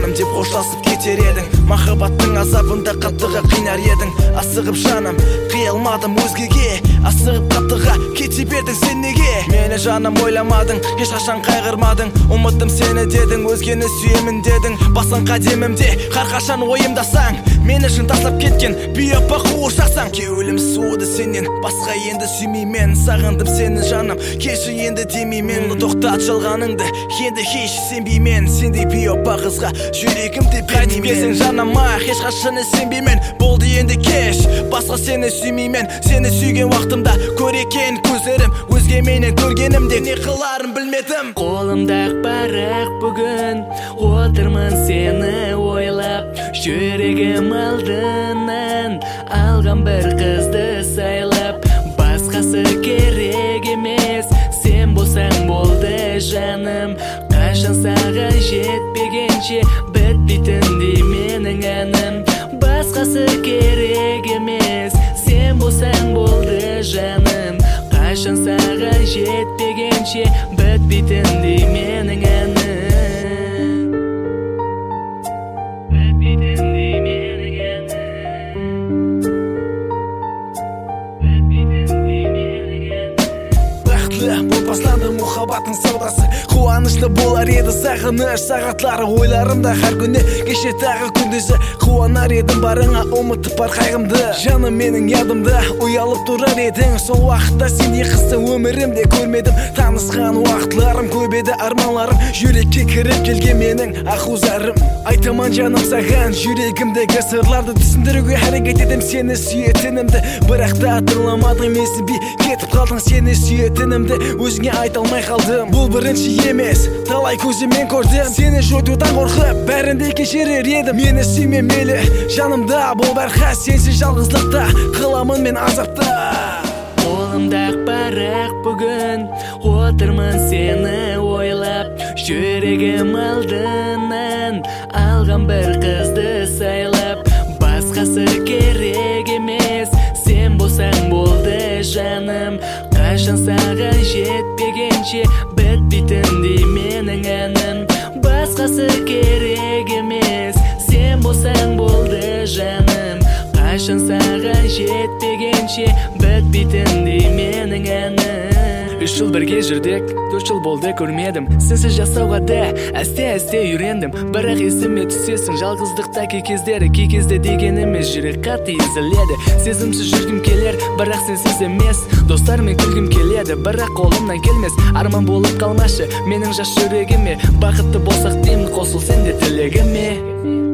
жаным деп қоштасып кетер едің. Махаббаттың азабында қаттыға қинар едің. Асығып жаным қия алмадым өзгеге, асығып қаттыға кете бердің сен неге? Мені жаным ойламадың, ешқашан қайғырмадың. Ұмыттым сені дедің, өзгені сүйемін дедің. Басын қадемімде қарқашан ойымдасаң, мені шын тастап кеткен бейапа қуыршақсаң. Кеуілім суыды сенен, басқа енді сүймеймен. Сағындым сені жаным, кеші енді демеймен. Тоқтат жалғаныңды, енді еш сенбеймен. Сендей бейапа қызға жүрегімді бермеймен. Қайтып жаныма, ешқашан сенбеймен. Болды енді кеш, басқа сені сүймеймен. Сені сүйген уақытымда көрекен көздерім, өзге менен көргенімде не қыларын білмедім. Қолымда ақпарақ бүгін, отырмын сені ойлап. Жүрегім алдынан алған бір қызды сайлап. Басқасы керек емес, сен болсаң болды жаным. Қашан саған жетпегенше бітпейтіндей менің әнім. Басқасы керек емес, сен болсаң болды жаным. Қашан саған жетпегенше бітпейтіндей менің әнім. Бітпейтіндей менің әнім. Бітпейтіндей менің әнім. Бақытлы болып бастады мұхаббаттың саудасы. Қуанышты болар еді сағыныш сағатлары ойларымда әр күні. Кеше тағы күндізі қуанар едім барыңа, ұмытып бар қайғымды. Жаным менің ядымда ұялып тұрар едің. Сол уақытта сендей қызды өмірімде көрмедім. Танысқан уақытларым көп еді, арманларым жүрекке кіріп келген менің ақузарым. Айтаман жаным саған жүрегімдегі сырларды, түсіндіруге әрекет едім сені сүйетінімді. Бірақ та тыңламадың, менсінбей кетіп қалдың сені сүйетінімді. Өзіңе айта алмай қалдым, бұл бірінші емес, талай көзімен көрдім. Сені жойтудан қорқып бәрінде кешірер едім. Мені сүйме мейлі жанымда бол бәрқа, сенсіз жалғыздықта қыламын мен азапта. Қолымда ақпарақ бүгін, отырмын сені ойлап. Жүрегім алдынан алған бір қызды сайлап. Басқасы керек емес, сен болсаң болды жаным. Қашан саған жетпегенше бітпейтіндей менің әнім. Басқасы керек емес, сен болсаң болды жаным. Қашан саған жетпегенше бітпейтіндей менің әнім. 3 жыл бірге жүрдік, 4 жыл болды көрмедім. Сенсіз жасауға да әсте үйрендім. Бірақ есіме түсесің жалғыздықта кей кездері. Кей кезде дегеніміз жүрек қатты езіледі. Сезімсіз жүргім келер, бірақ сенсіз емес. Достармен күлгім келеді, бірақ қолымнан келмес. Арман болып қалмашы менің жас жүрегіме. Бақытты болсақ деймін, қосыл сен де тілегіме.